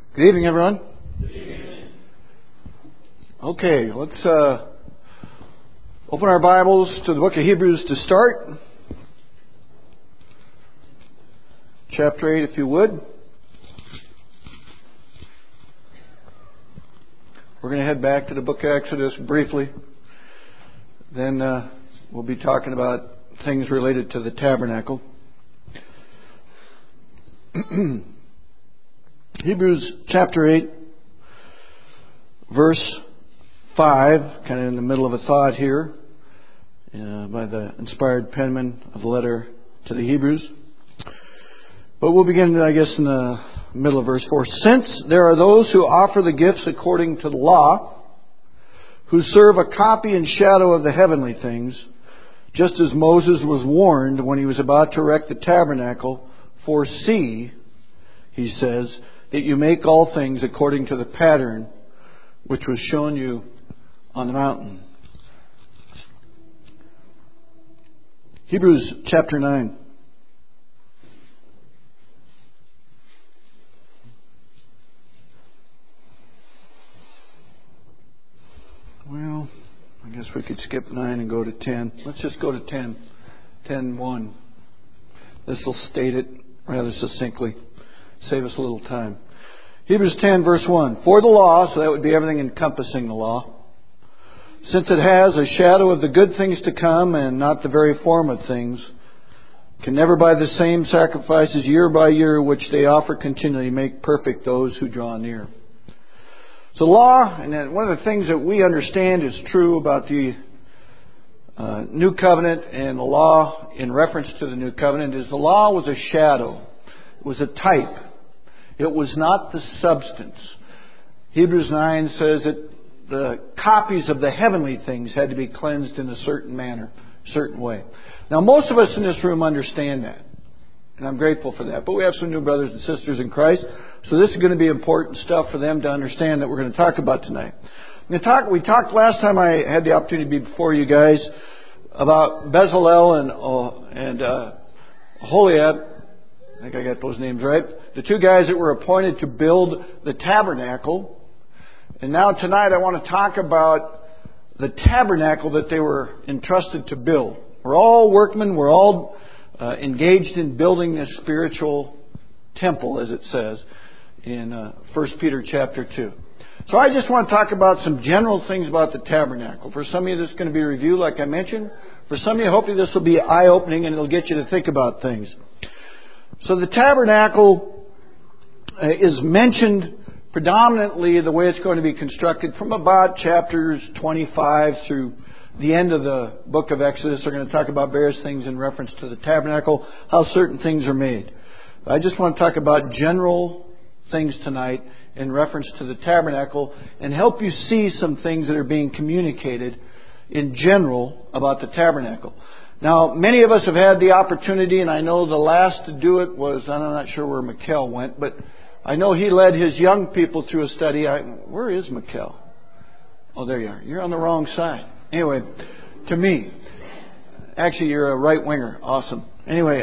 Good evening, everyone. Good evening. Okay, let's open our Bibles to the book of Hebrews to start. Chapter 8, if you would. We're going to head back to the book of Exodus briefly. Then we'll be talking about things related to the tabernacle. Hebrews chapter 8, verse 5, kind of in the middle of a thought here, by the inspired penman of the letter to the Hebrews. But we'll begin, I guess, in the middle of verse 4. Since there are those who offer the gifts according to the law, who serve a copy and shadow of the heavenly things, just as Moses was warned when he was about to erect the tabernacle, for see, he says, that you make all things according to the pattern which was shown you on the mountain. Hebrews chapter 9. Well, I guess we could skip 9 and go to 10. Let's just go to 10. 10:1. This will state it rather succinctly. Save us a little time. Hebrews 10 verse 1. For the law, so that would be everything encompassing the law, since it has a shadow of the good things to come and not the very form of things, can never by the same sacrifices year by year which they offer continually make perfect those who draw near. So law, and one of the things that we understand is true about the New Covenant and the law in reference to the New Covenant, is the law was a shadow. It was a type. It was not the substance. Hebrews 9 says that the copies of the heavenly things had to be cleansed in a certain manner, certain way. Now, most of us in this room understand that, and I'm grateful for that. But we have some new brothers and sisters in Christ, so this is going to be important stuff for them to understand that we're going to talk about tonight. We talked last time I had the opportunity to be before you guys about Bezalel and Aholiab. I think I got those names right. The two guys that were appointed to build the tabernacle. And now tonight I want to talk about the tabernacle that they were entrusted to build. We're all workmen. We're all engaged in building this spiritual temple, as it says in 1 Peter chapter 2. So I just want to talk about some general things about the tabernacle. For some of you, this is going to be a review, like I mentioned. For some of you, hopefully this will be eye-opening and it'll get you to think about things. So the tabernacle is mentioned predominantly the way it's going to be constructed from about chapters 25 through the end of the book of Exodus. We're going to talk about various things in reference to the tabernacle, how certain things are made. I just want to talk about general things tonight in reference to the tabernacle and help you see some things that are being communicated in general about the tabernacle. Now, many of us have had the opportunity, and I know the last to do it was, I'm not sure where Mikkel went, but I know he led his young people through a study. Where is Mikkel? Oh, there you are. You're on the wrong side. Anyway, to me. Actually, you're a right winger. Awesome. Anyway,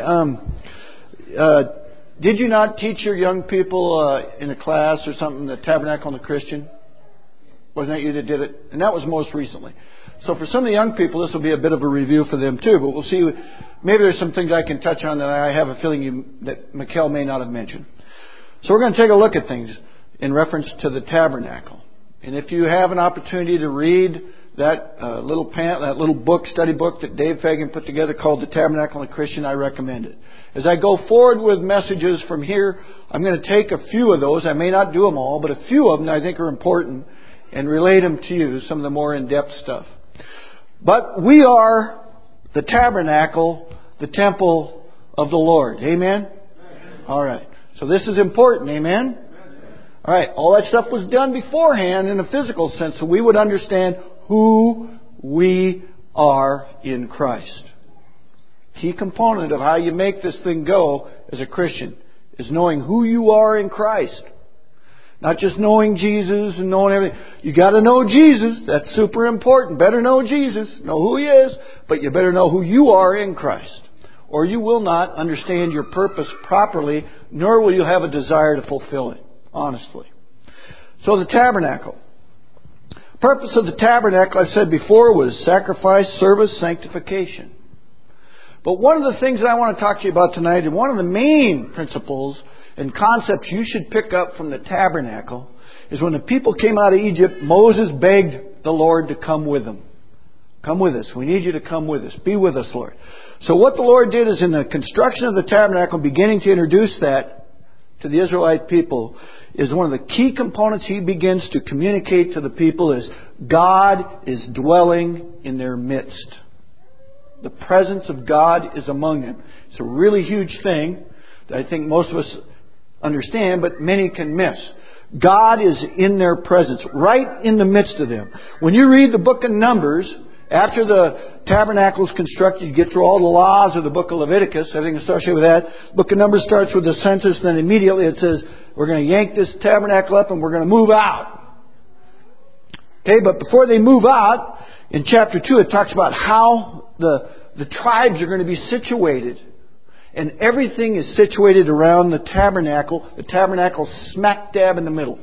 did you not teach your young people in a class or something, the Tabernacle and the Christian? Wasn't that you that did it? And that was most recently. So for some of the young people, this will be a bit of a review for them too. But we'll see. Maybe there's some things I can touch on that I have a feeling that Mikkel may not have mentioned. So we're going to take a look at things in reference to the tabernacle. And if you have an opportunity to read that little book, study book that Dave Fagan put together called The Tabernacle and the Christian, I recommend it. As I go forward with messages from here, I'm going to take a few of those. I may not do them all, but a few of them I think are important and relate them to you, some of the more in-depth stuff. But we are the tabernacle, the temple of the Lord. Amen? All right. So this is important. Amen? All right. All that stuff was done beforehand in a physical sense so we would understand who we are in Christ. Key component of how you make this thing go as a Christian is knowing who you are in Christ. Not just knowing Jesus and knowing everything. You got to know Jesus. That's super important. Better know Jesus. Know who He is. But you better know who you are in Christ. Or you will not understand your purpose properly, nor will you have a desire to fulfill it. Honestly. So the tabernacle. Purpose of the tabernacle, I said before, was sacrifice, service, sanctification. But one of the things that I want to talk to you about tonight, and one of the main principles and concepts you should pick up from the tabernacle, is when the people came out of Egypt, Moses begged the Lord to come with them. Come with us. We need you to come with us. Be with us, Lord. So what the Lord did is in the construction of the tabernacle, beginning to introduce that to the Israelite people, is one of the key components He begins to communicate to the people is God is dwelling in their midst. The presence of God is among them. It's a really huge thing that I think most of us understand, but many can miss. God is in their presence, right in the midst of them. When you read the book of Numbers, after the tabernacle is constructed, you get through all the laws of the book of Leviticus, everything associated with that. The book of Numbers starts with the census, then immediately it says, we're going to yank this tabernacle up and we're going to move out. Okay, but before they move out, in chapter 2 it talks about how the tribes are going to be situated. And everything is situated around the tabernacle. The tabernacle smack dab in the middle.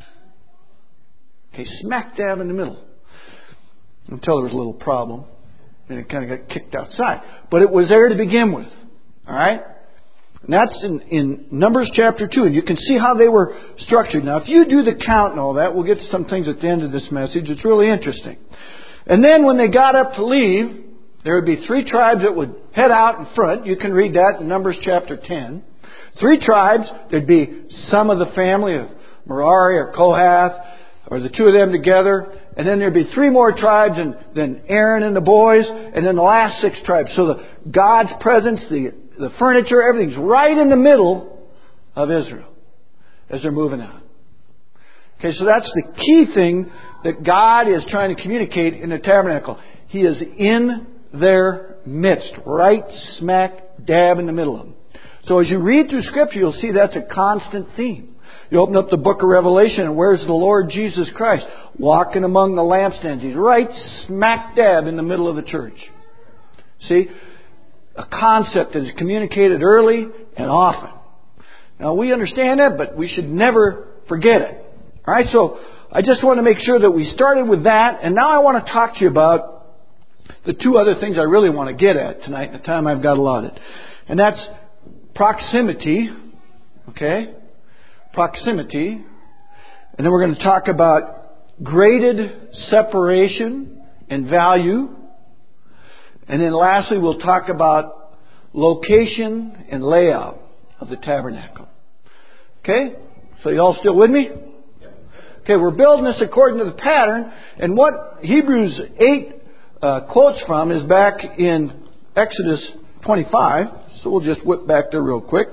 Okay, smack dab in the middle. Until there was a little problem. And it kind of got kicked outside. But it was there to begin with. Alright? And that's in Numbers chapter 2. And you can see how they were structured. Now, if you do the count and all that, we'll get to some things at the end of this message. It's really interesting. And then when they got up to leave, there would be 3 tribes that would head out in front. You can read that in Numbers chapter 10. 3 tribes. There'd be some of the family of Merari or Kohath, or the 2 of them together. And then there'd be 3 more tribes, and then Aaron and the boys, and then the last 6 tribes. So God's presence, the furniture, everything's right in the middle of Israel as they're moving out. Okay, so that's the key thing that God is trying to communicate in the tabernacle. He is in their midst, right smack dab in the middle of them. So as you read through Scripture, you'll see that's a constant theme. You open up the book of Revelation, and where's the Lord Jesus Christ? Walking among the lampstands. He's right smack dab in the middle of the church. See? A concept that is communicated early and often. Now, we understand that, but we should never forget it. All right, so I just want to make sure that we started with that, and now I want to talk to you about the 2 other things I really want to get at tonight in the time I've got allotted. And that's proximity. Okay? Proximity. And then we're going to talk about graded separation and value. And then lastly, we'll talk about location and layout of the tabernacle. Okay? So you all still with me? Okay, we're building this according to the pattern. And what Hebrews 8 quotes from is back in Exodus 25. So we'll just whip back there real quick,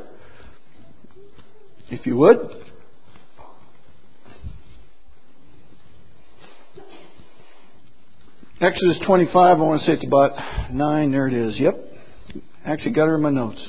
if you would. Exodus 25, I want to say it's about 9. There it is. Yep. Actually got her in my notes.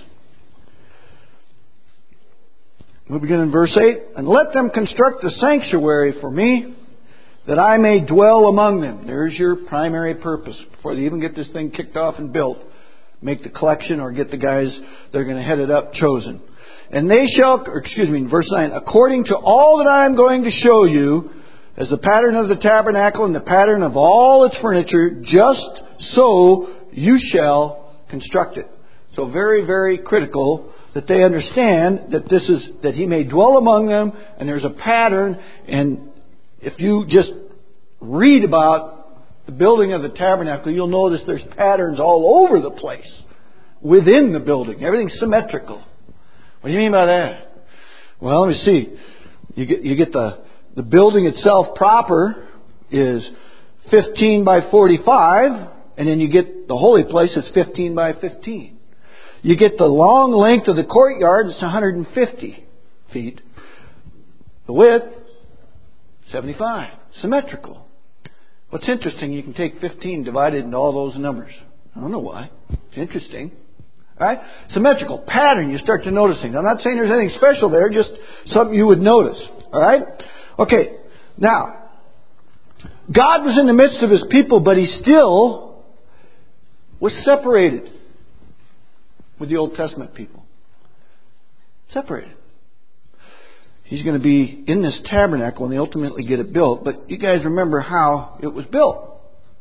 We'll begin in verse 8. And let them construct a sanctuary for me, that I may dwell among them. There's your primary purpose. Before they even get this thing kicked off and built, make the collection or get the guys that are going to head it up chosen. And they shall, verse 9, according to all that I am going to show you, as the pattern of the tabernacle and the pattern of all its furniture, just so you shall construct it. So very, very critical that they understand that that He may dwell among them, and there's a pattern. And if you just read about the building of the tabernacle, you'll notice there's patterns all over the place within the building. Everything's symmetrical. What do you mean by that? Well, let me see. You get the building itself proper is 15 by 45, and then you get the holy place, it's 15 by 15. You get the long length of the courtyard, it's 150 feet. The width, 75. Symmetrical. What's interesting, you can take 15 divided into all those numbers. I don't know why. It's interesting. All right? Symmetrical. Pattern, you start to notice things. I'm not saying there's anything special there, just something you would notice. All right? Okay. Now, God was in the midst of His people, but He still was separated with the Old Testament people. Separated. He's going to be in this tabernacle when they ultimately get it built. But you guys remember how it was built.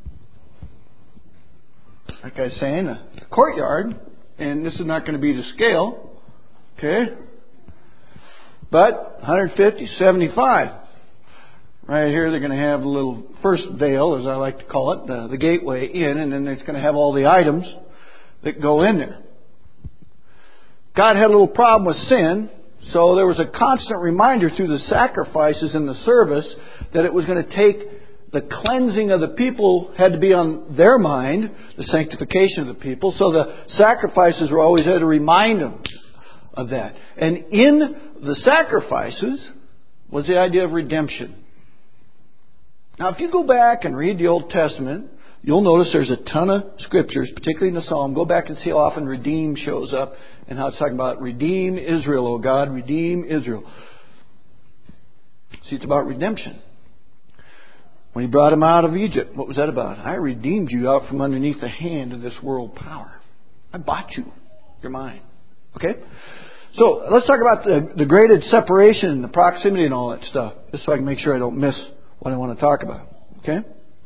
Like I was saying, a courtyard. And this is not going to be to scale. Okay? But 150, 75. Right here they're going to have a little first veil, as I like to call it, the gateway in. And then it's going to have all the items that go in there. God had a little problem with sin. So there was a constant reminder through the sacrifices in the service that it was going to take the cleansing of the people had to be on their mind, the sanctification of the people. So the sacrifices were always there to remind them of that. And in the sacrifices was the idea of redemption. Now if you go back and read the Old Testament, you'll notice there's a ton of scriptures, particularly in the Psalm. Go back and see how often redeem shows up and how it's talking about redeem Israel, O God, redeem Israel. See, it's about redemption. When He brought them out of Egypt, what was that about? I redeemed you out from underneath the hand of this world power. I bought you. You're mine. Okay? So let's talk about the graded separation and the proximity and all that stuff, just so I can make sure I don't miss what I want to talk about. Okay?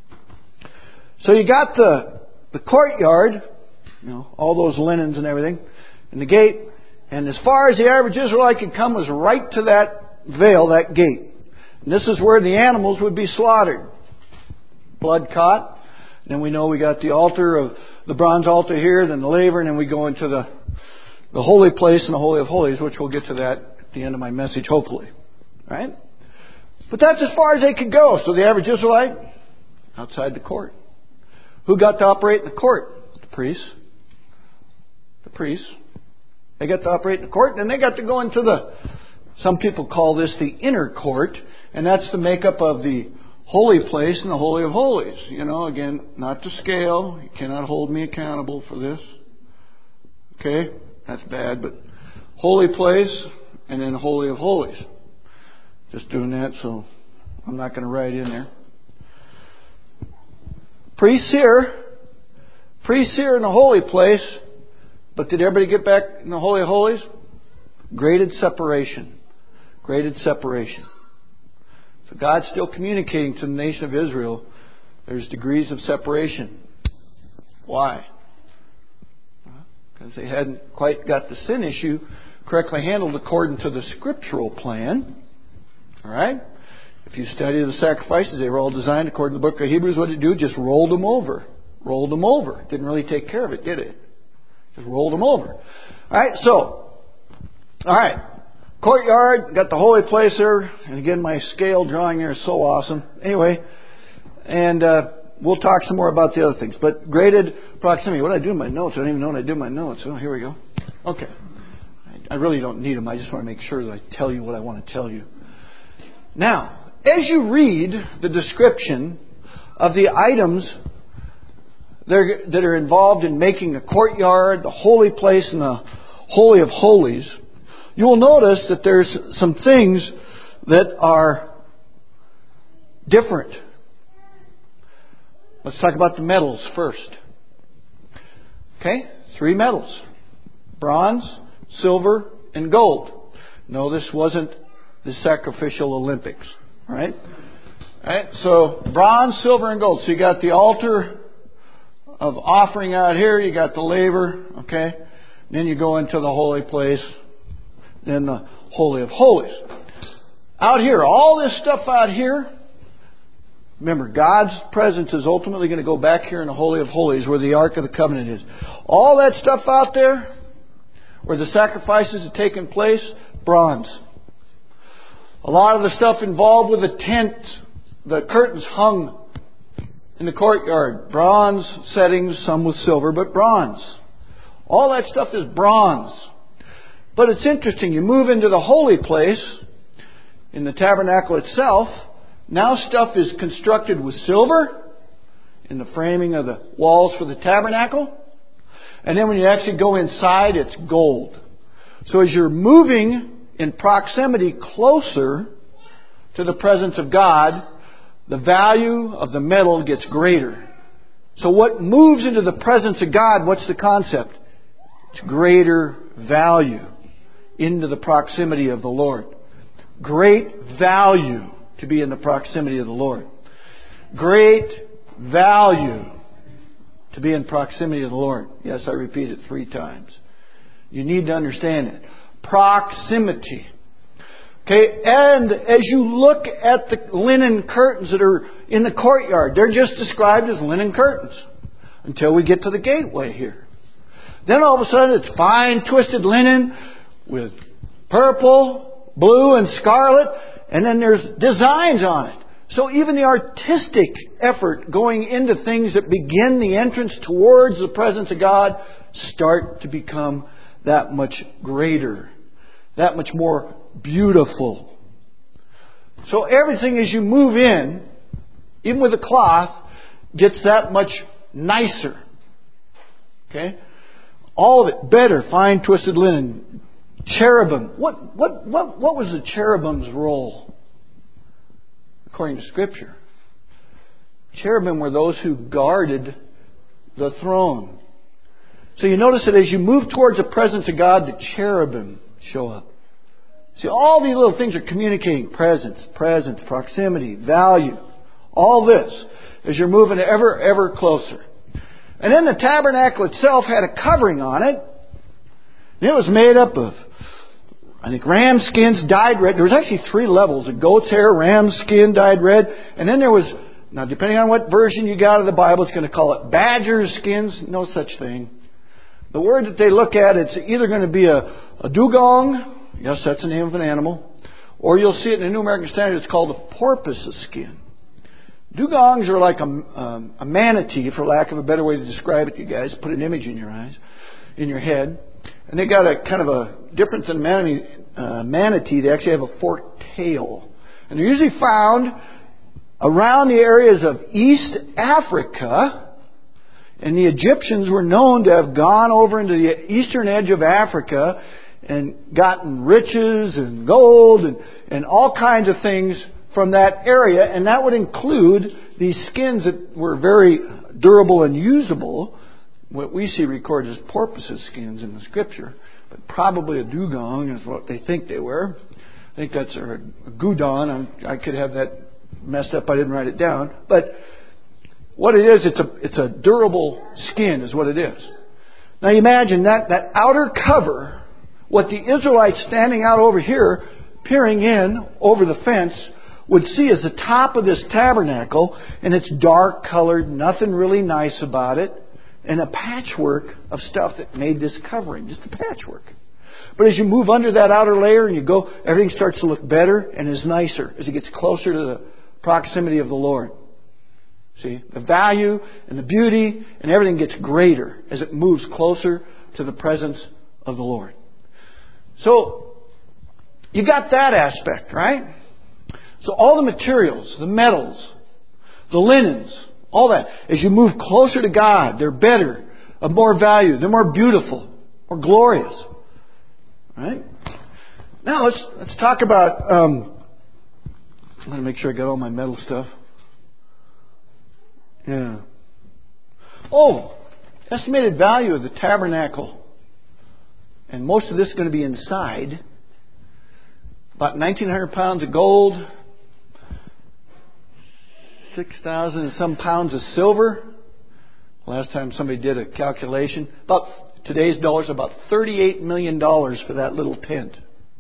So you got the courtyard, all those linens and everything, and the gate, and as far as the average Israelite could come was right to that veil, that gate. And this is where the animals would be slaughtered. Blood caught. And then we know we got the altar of the bronze altar here, then the laver, and then we go into the holy place and the Holy of Holies, which we'll get to that at the end of my message, hopefully. Right? But that's as far as they could go. So the average Israelite, outside the court. Who got to operate in the court? The priests. The priests. They got to operate in the court, and then they got to go into some people call this the inner court, and that's the makeup of the holy place and the Holy of Holies. Again, not to scale. You cannot hold me accountable for this. Okay? That's bad, but holy place and then Holy of Holies. Just doing that, so I'm not going to write in there. Priests here in the holy place, but did everybody get back in the Holy of Holies? Graded separation. Graded separation. So God's still communicating to the nation of Israel. There's degrees of separation. Why? Because they hadn't quite got the sin issue correctly handled according to the scriptural plan. Alright? If you study the sacrifices, they were all designed according to the book of Hebrews. What did it do? Just rolled them over. Rolled them over. Didn't really take care of it, did it? Just rolled them over. Alright. Courtyard, got the holy place there. And again, my scale drawing there is so awesome. Anyway, and we'll talk some more about the other things. But graded proximity. What did I do in my notes? I don't even know what I did in my notes. Oh, here we go. Okay. I really don't need them. I just want to make sure that I tell you what I want to tell you. Now, as you read the description of the items that are involved in making the courtyard, the holy place, and the Holy of Holies, you will notice that there's some things that are different. Let's talk about the metals first. Okay? 3 metals. Bronze, silver, and gold. No, this wasn't the sacrificial Olympics. Right? Right? So, bronze, silver, and gold. So you got the altar of offering out here. You got the laver. Okay? Then you go into the holy place. Then the Holy of Holies. Out here, all this stuff out here. Remember, God's presence is ultimately going to go back here in the Holy of Holies where the Ark of the Covenant is. All that stuff out there where the sacrifices have taken place, bronze. A lot of the stuff involved with the tent, the curtains hung in the courtyard. Bronze settings, some with silver, but bronze. All that stuff is bronze. But it's interesting, you move into the holy place, in the tabernacle itself, now stuff is constructed with silver in the framing of the walls for the tabernacle. And then when you actually go inside, it's gold. So as you're moving in proximity closer to the presence of God, the value of the metal gets greater. So what moves into the presence of God, what's the concept? It's greater value into the proximity of the Lord. Great value to be in the proximity of the Lord. Great value to be in proximity of the Lord. Yes, I repeat it 3 times. You need to understand it. Proximity. Okay, and as you look at the linen curtains that are in the courtyard, they're just described as linen curtains until we get to the gateway here. Then all of a sudden it's fine twisted linen with purple, blue, and scarlet, and then there's designs on it. So even the artistic effort going into things that begin the entrance towards the presence of God start to become that much greater, that much more beautiful. So everything as you move in, even with the cloth, gets that much nicer. Okay? All of it better, fine twisted linen. Cherubim. What was the cherubim's role? According to Scripture. Cherubim were those who guarded the throne. So you notice that as you move towards the presence of God, the cherubim show up. See, all these little things are communicating presence, proximity, value. All this as you're moving ever closer. And then the tabernacle itself had a covering on it. And it was made up of, I think, ram skins dyed red. There was actually 3 levels. A goat's hair, ram skin dyed red. And then there was, now depending on what version you got of the Bible, it's going to call it badger skins. No such thing. The word that they look at, it's either going to be a dugong. Yes, that's the name of an animal. Or you'll see it in the New American Standard. It's called a porpoise skin. Dugongs are like a manatee, for lack of a better way to describe it, you guys. Put an image in your eyes, in your head. And they got a kind of a difference in manatee. They actually have a forked tail. And they're usually found around the areas of East Africa. And the Egyptians were known to have gone over into the eastern edge of Africa and gotten riches and gold and all kinds of things from that area. And that would include these skins that were very durable and usable. What we see recorded as porpoise skins in the Scripture. But probably a dugong is what they think they were. I think that's a goudon. I could have that messed up. I didn't write it down. But what it is, it's a durable skin is what it is. Now you imagine that outer cover, what the Israelites standing out over here, peering in over the fence, would see as the top of this tabernacle, and it's dark colored, nothing really nice about it, and a patchwork of stuff that made this covering, just a patchwork. But as you move under that outer layer and you go, everything starts to look better and is nicer as it gets closer to the proximity of the Lord. See, the value and the beauty and everything gets greater as it moves closer to the presence of the Lord. So, you got that aspect, right? So all the materials, the metals, the linens, all that, as you move closer to God, they're better, of more value, they're more beautiful, more glorious. Right? Now let's talk about, I'm going to make sure I got all my metal stuff. Yeah. Oh, estimated value of the tabernacle. And most of this is going to be inside. About 1,900 pounds of gold. 6,000 and some pounds of silver. Last time somebody did a calculation. About today's dollars, about $38 million for that little tent.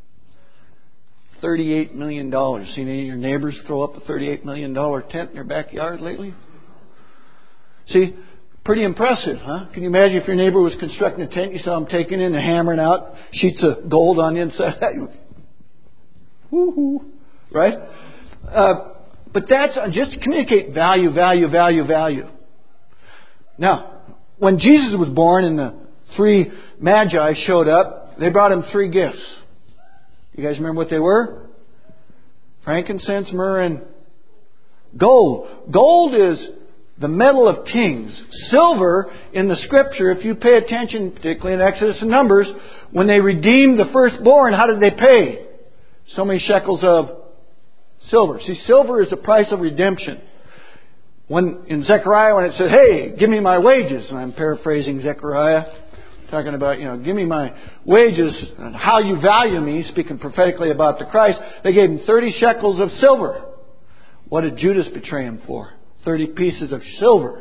$38 million. Seen any of your neighbors throw up a $38 million tent in their backyard lately? See, pretty impressive, huh? Can you imagine if your neighbor was constructing a tent, you saw him taking in and hammering out sheets of gold on the inside? Woohoo! Right? But that's just to communicate value. Now, when Jesus was born and the 3 magi showed up, they brought him 3 gifts. You guys remember what they were? Frankincense, myrrh, and gold. Gold is the metal of kings. Silver, in the Scripture, if you pay attention, particularly in Exodus and Numbers, when they redeemed the firstborn, how did they pay? So many shekels of silver. See, silver is the price of redemption. When in Zechariah, when it said, "Hey, give me my wages," and I'm paraphrasing Zechariah, talking about, give me my wages and how you value me, speaking prophetically about the Christ. They gave him 30 shekels of silver. What did Judas betray him for? 30 pieces of silver.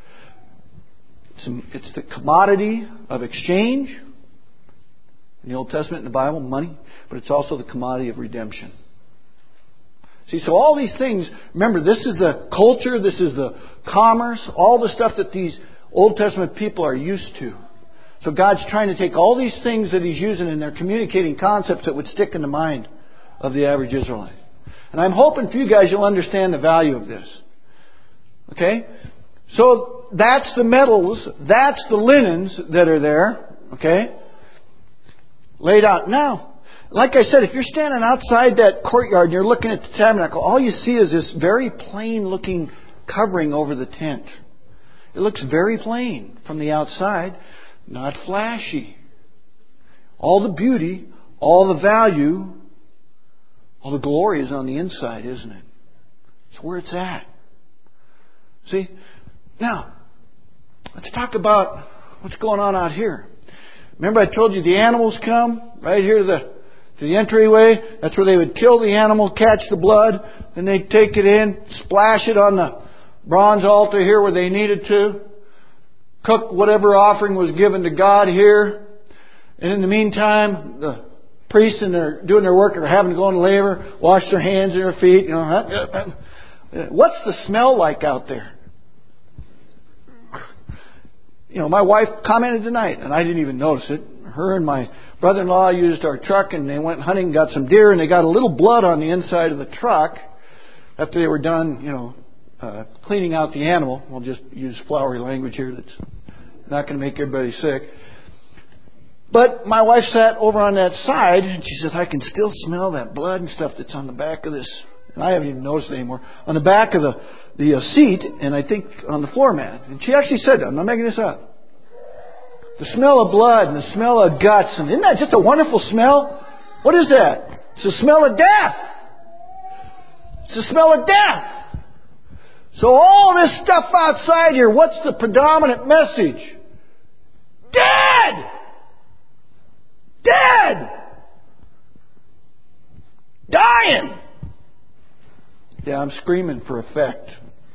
It's the commodity of exchange. In the Old Testament, in the Bible, money. But it's also the commodity of redemption. See, so all these things, remember, this is the culture, this is the commerce, all the stuff that these Old Testament people are used to. So God's trying to take all these things that He's using and they're communicating concepts that would stick in the mind of the average Israelite. And I'm hoping for you guys you'll understand the value of this. Okay? So that's the metals, that's the linens that are there. Okay? Laid out. Now, like I said, if you're standing outside that courtyard and you're looking at the tabernacle, all you see is this very plain looking covering over the tent. It looks very plain from the outside, not flashy. All the beauty, all the value, all the glory is on the inside, isn't it? It's where it's at. See? Now, let's talk about what's going on out here. Remember I told you the animals come right here to the entryway. That's where they would kill the animal, catch the blood, then they'd take it in, splash it on the bronze altar here where they needed to, cook whatever offering was given to God here. And in the meantime, the priests and they're doing their work are having to go into labor, wash their hands and their feet. What's the smell like out there? My wife commented tonight, and I didn't even notice it. Her and my brother-in-law used our truck, and they went hunting, got some deer, and they got a little blood on the inside of the truck after they were done, cleaning out the animal. We'll just use flowery language here that's not going to make everybody sick. But my wife sat over on that side, and she says, I can still smell that blood and stuff that's on the back of this. And I haven't even noticed it anymore. On the back of the seat, and I think on the floor mat. And she actually said that. I'm not making this up. The smell of blood and the smell of guts. And isn't that just a wonderful smell? What is that? It's the smell of death. It's the smell of death. So all this stuff outside here, what's the predominant message? Dead! Dead! Dying! Yeah, I'm screaming for effect.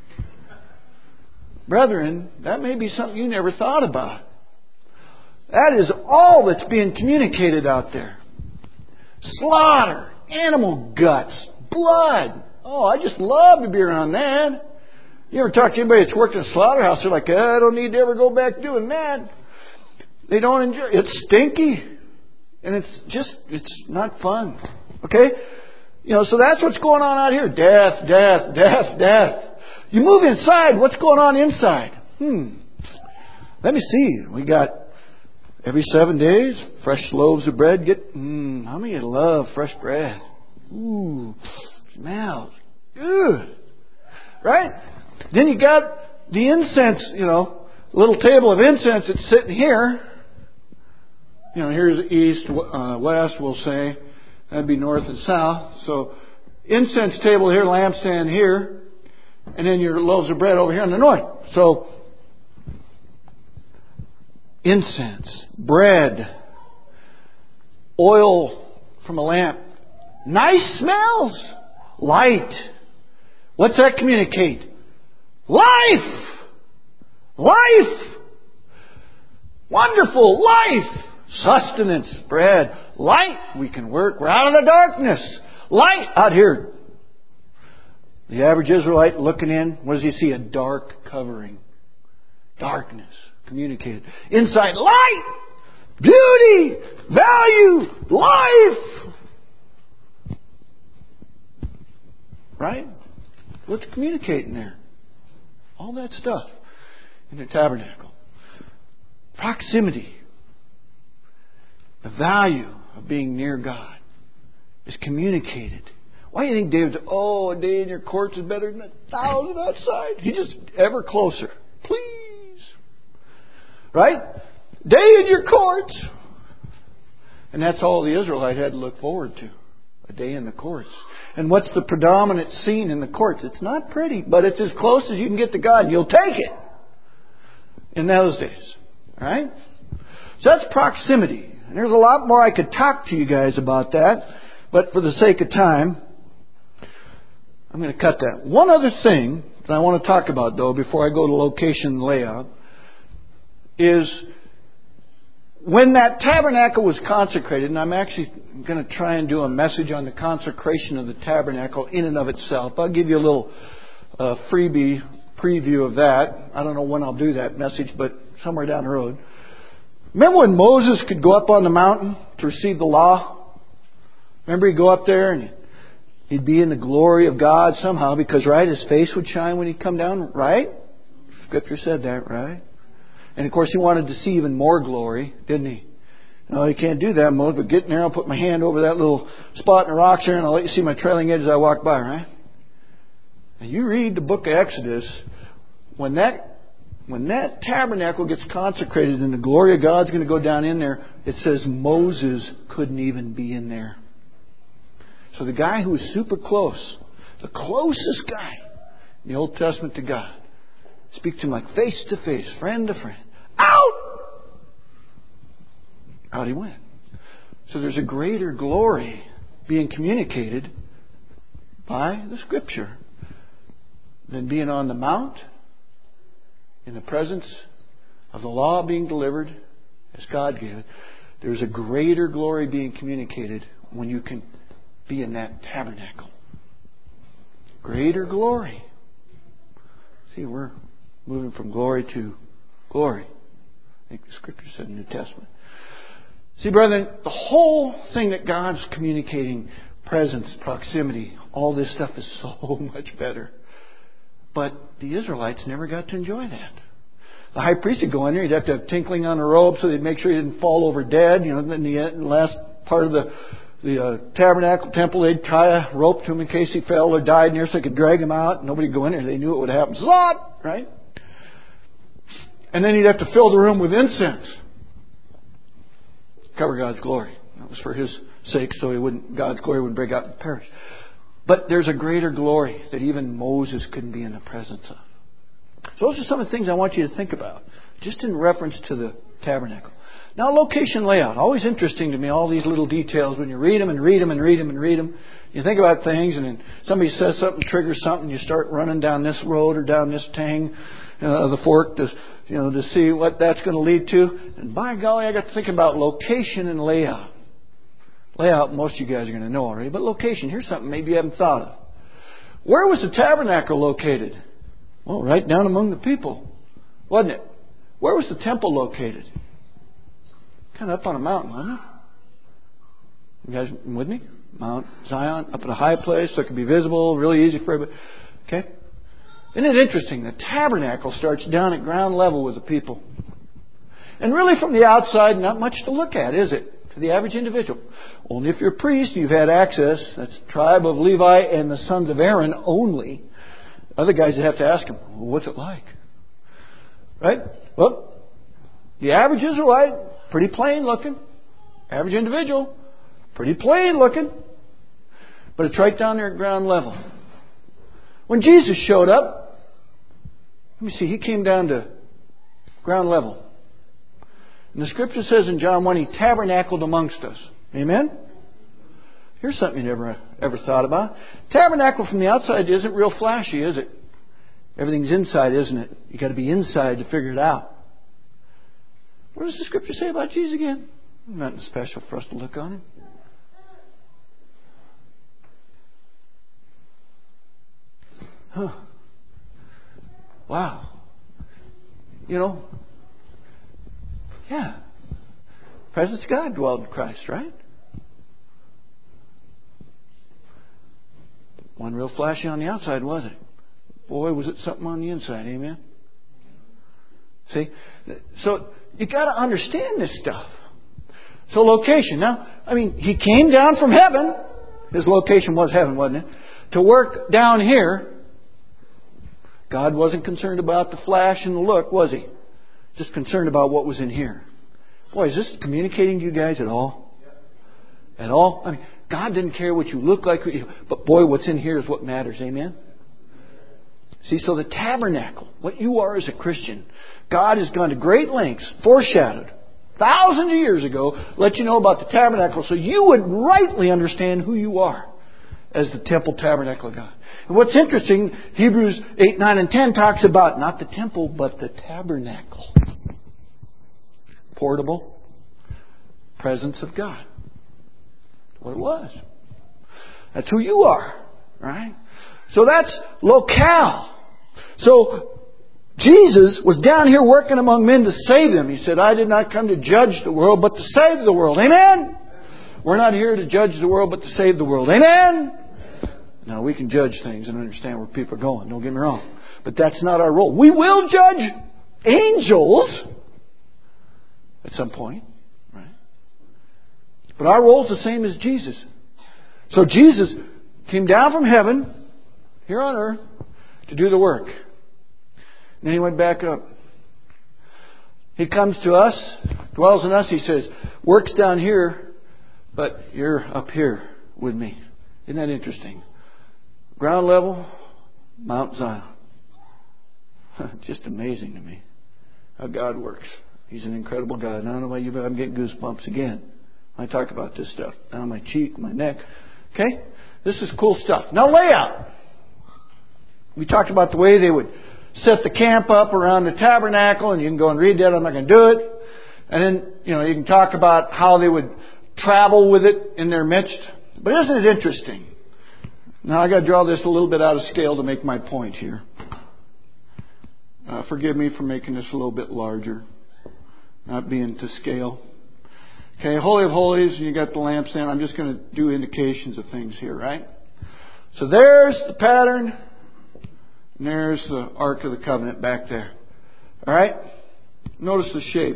Brethren, that may be something you never thought about. That is all that's being communicated out there. Slaughter, animal guts, blood. Oh, I just love to be around that. You ever talk to anybody that's worked in a slaughterhouse? They're like, I don't need to ever go back doing that. They don't enjoy it. It's stinky. And it's not fun. Okay? So that's what's going on out here. Death, death, death, death. You move inside, what's going on inside? Let me see. We got every 7 days, fresh loaves of bread. How many of you love fresh bread? Ooh, smells good. Right? Then you got the incense, little table of incense that's sitting here. Here's east, west, we'll say. That'd be north and south. So, incense table here, lampstand here. And then your loaves of bread over here on the north. So, incense, bread, oil from a lamp. Nice smells. Light. What's that communicate? Life! Life! Wonderful life! Sustenance, bread, light. We can work. We're out of the darkness. Light out here. The average Israelite looking in, what does he see? A dark covering. Darkness communicated. Inside, light, beauty, value, life. Right? What's communicating there? All that stuff in the tabernacle. Proximity. The value of being near God is communicated. Why do you think David said, a day in your courts is better than 1,000 outside? He just ever closer. Please. Right? Day in your courts. And that's all the Israelite had to look forward to. A day in the courts. And what's the predominant scene in the courts? It's not pretty, but it's as close as you can get to God. You'll take it. In those days. Right? So that's proximity. And there's a lot more I could talk to you guys about that. But for the sake of time, I'm going to cut that. One other thing that I want to talk about, though, before I go to location and layout, is when that tabernacle was consecrated, and I'm actually going to try and do a message on the consecration of the tabernacle in and of itself. I'll give you a little freebie preview of that. I don't know when I'll do that message, but somewhere down the road. Remember when Moses could go up on the mountain to receive the law? Remember he'd go up there and he'd be in the glory of God somehow because, right, his face would shine when he'd come down, right? Scripture said that, right? And of course he wanted to see even more glory, didn't he? No, you can't do that, Moses, but get in there, I'll put my hand over that little spot in the rocks there and I'll let you see my trailing edge as I walk by, right? And you read the book of Exodus, when that tabernacle gets consecrated and the glory of God's going to go down in there, it says Moses couldn't even be in there. So the guy who was super close, the closest guy in the Old Testament to God, speak to him like face to face, friend to friend. Out! Out he went. So there's a greater glory being communicated by the Scripture than being on the mount in the presence of the law being delivered as God gave it. There's a greater glory being communicated when you can be in that tabernacle. Greater glory. See, we're moving from glory to glory. I think the Scripture said in the New Testament. See, brethren, the whole thing that God's communicating, presence, proximity, all this stuff is so much better. But the Israelites never got to enjoy that. The high priest would go in there, he'd have to have tinkling on the robe so they'd make sure he didn't fall over dead. You know, in the last part of the tabernacle temple, they'd tie a rope to him in case he fell or died in there so they could drag him out. Nobody would go in there. They knew it would happen. Zot! Right? And then he'd have to fill the room with incense. Cover God's glory. That was for his sake, so God's glory wouldn't break out and perish. But there's a greater glory that even Moses couldn't be in the presence of. So those are some of the things I want you to think about, just in reference to the tabernacle. Now, location layout. Always interesting to me, all these little details. When you read them and read them and read them and read them, you think about things, and then somebody says something, triggers something, you start running down this road or down this tang, the fork, to see what that's going to lead to. And by golly, I got to think about location and layout. Layout, most of you guys are going to know already, but location, here's something maybe you haven't thought of. Where was the tabernacle located? Well, right down among the people, wasn't it? Where was the temple located? Kind of up on a mountain, wasn't it? You guys with me? Mount Zion, up at a high place so it could be visible, really easy for everybody. Okay? Isn't it interesting? The tabernacle starts down at ground level with the people. And really from the outside, not much to look at, is it? To the average individual. Only if you're a priest, you've had access. That's the tribe of Levi and the sons of Aaron only. Other guys would have to ask him, well, what's it like? Right? Well, the average Israelite, pretty plain looking. Average individual, pretty plain looking. But it's right down there at ground level. When Jesus showed up, let me see, He came down to ground level. And the Scripture says in John 1, He tabernacled amongst us. Amen? Here's something you never ever thought about. Tabernacle from the outside isn't real flashy, is it? Everything's inside, isn't it? You've got to be inside to figure it out. What does the Scripture say about Jesus again? Nothing special for us to look on Him. Huh. Wow. Yeah. Presence of God dwelled in Christ, right? Wasn't real flashy on the outside, was it? Boy, was it something on the inside, amen? See? So, you got to understand this stuff. So, location. Now, He came down from heaven. His location was heaven, wasn't it? To work down here. God wasn't concerned about the flash and the look, was He? Just concerned about what was in here. Boy, is this communicating to you guys at all? At all? God didn't care what you look like, but boy, what's in here is what matters. Amen? See, so the tabernacle, what you are as a Christian, God has gone to great lengths, foreshadowed, thousands of years ago, let you know about the tabernacle so you would rightly understand who you are as the temple tabernacle of God. And what's interesting, Hebrews 8, 9, and 10 talks about not the temple, but the tabernacle. Portable presence of God. That's what it was. That's who you are, right? So that's locale. So Jesus was down here working among men to save them. He said, I did not come to judge the world, but to save the world. Amen? We're not here to judge the world, but to save the world. Amen? Now, we can judge things and understand where people are going. Don't get me wrong. But that's not our role. We will judge angels at some point. Right? But our role is the same as Jesus. So Jesus came down from heaven, here on earth, to do the work. And then He went back up. He comes to us, dwells in us. He says, works down here, but you're up here with me. Isn't that interesting? Ground level, Mount Zion. Just amazing to me how God works. He's an incredible God. And I don't know about you, but I'm getting goosebumps again. I talk about this stuff. Down my cheek, my neck. Okay? This is cool stuff. Now layout. We talked about the way they would set the camp up around the tabernacle, and you can go and read that. I'm not going to do it. And then, you can talk about how they would travel with it in their midst. But isn't it interesting? Now I got to draw this a little bit out of scale to make my point here. Forgive me for making this a little bit larger, not being to scale. Okay, Holy of Holies, and you got the lampstand. I'm just going to do indications of things here, right? So there's the pattern, and there's the Ark of the Covenant back there. All right? Notice the shape.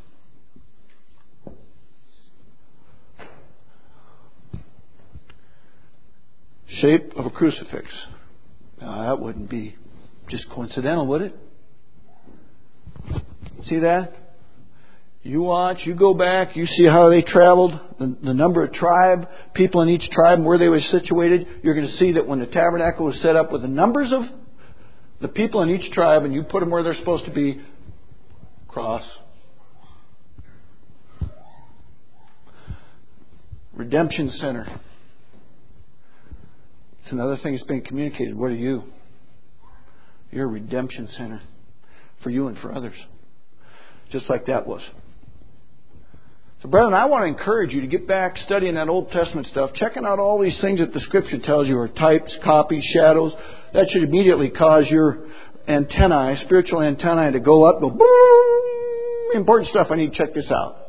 Shape of a crucifix. Now, that wouldn't be just coincidental, would it? See that? You watch, you go back, you see how they traveled, the number of people in each tribe and where they were situated. You're going to see that when the tabernacle was set up with the numbers of the people in each tribe and you put them where they're supposed to be, cross. Redemption Center. It's another thing that's being communicated. What are you? You're a redemption center for you and for others. Just like that was. So, brethren, I want to encourage you to get back studying that Old Testament stuff, checking out all these things that the Scripture tells you are types, copies, shadows. That should immediately cause your antennae, spiritual antennae, to go up, go boom. Important stuff. I need to check this out.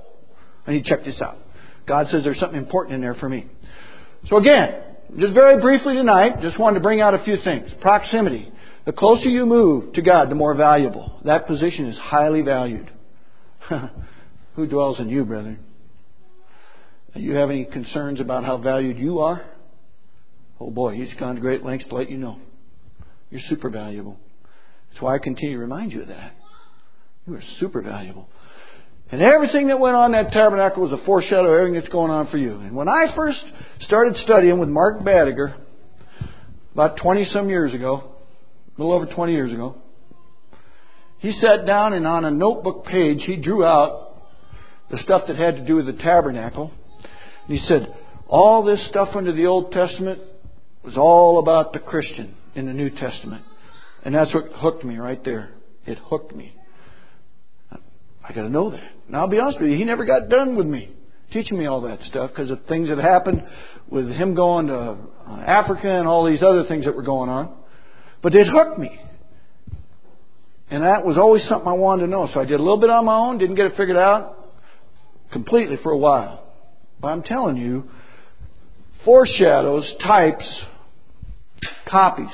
God says there's something important in there for me. So again, just very briefly tonight, just wanted to bring out a few things. Proximity. The closer you move to God, the more valuable. That position is highly valued. Who dwells in you, brethren? Do you have any concerns about how valued you are? Oh boy, He's gone to great lengths to let you know. You're super valuable. That's why I continue to remind you of that. You are super valuable. And everything that went on in that tabernacle was a foreshadow of everything that's going on for you. And when I first started studying with Mark Badiger, about 20-some years ago, a little over 20 years ago, he sat down and on a notebook page, he drew out the stuff that had to do with the tabernacle. And he said, all this stuff under the Old Testament was all about the Christian in the New Testament. And that's what hooked me right there. It hooked me. I got to know that. And I'll be honest with you, he never got done with me, teaching me all that stuff because of things that happened with him going to Africa and all these other things that were going on. But it hooked me. And that was always something I wanted to know. So I did a little bit on my own, didn't get it figured out completely for a while. But I'm telling you, foreshadows, types, copies,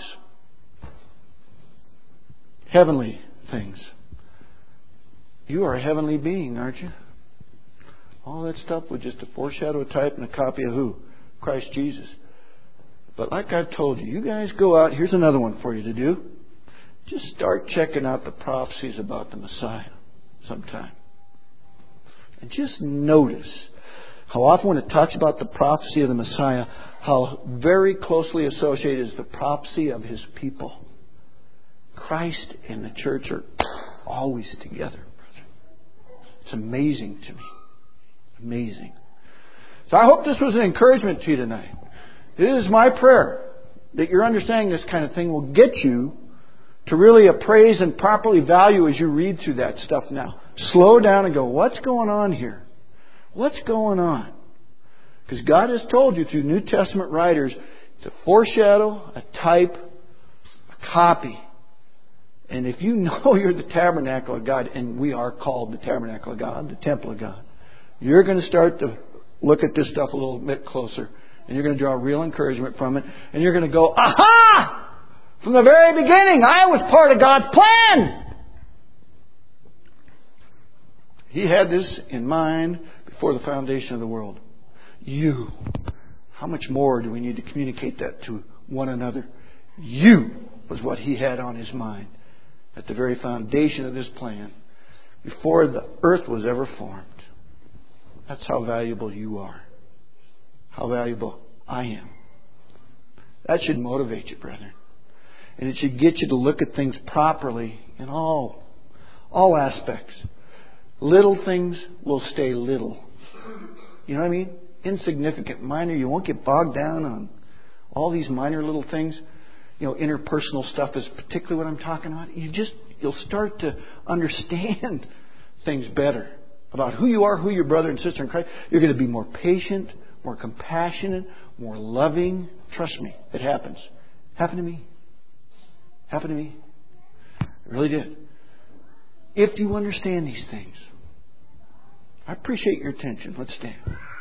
heavenly things. You are a heavenly being, aren't you? All that stuff was just a foreshadow, a type, and a copy of who? Christ Jesus. But like I've told you, you guys go out. Here's another one for you to do. Just start checking out the prophecies about the Messiah sometime. And just notice how often when it talks about the prophecy of the Messiah, how very closely associated is the prophecy of His people. Christ and the church are always together, brother. It's amazing to me. Amazing. So I hope this was an encouragement to you tonight. It is my prayer that your understanding this kind of thing will get you to really appraise and properly value as you read through that stuff now. Slow down and go, what's going on here? What's going on? Because God has told you through New Testament writers, it's a foreshadow, a type, a copy. And if you know you're the tabernacle of God, and we are called the tabernacle of God, the temple of God, you're going to start to look at this stuff a little bit closer. And you're going to draw real encouragement from it. And you're going to go, aha! From the very beginning, I was part of God's plan. He had this in mind before the foundation of the world. You. How much more do we need to communicate that to one another? You was what He had on His mind at the very foundation of this plan before the earth was ever formed. That's how valuable you are. How valuable I am. That should motivate you, brethren. And it should get you to look at things properly in all aspects. Little things will stay little. You know what I mean? Insignificant, minor. You won't get bogged down on all these minor little things. You know, interpersonal stuff is particularly what I'm talking about. You'll start to understand things better about who you are, who your brother and sister in Christ. You're going to be more patient, more compassionate, more loving. Trust me, it happens. Happened to me. Happened to me. It really did. If you understand these things. I appreciate your attention. Let's stand.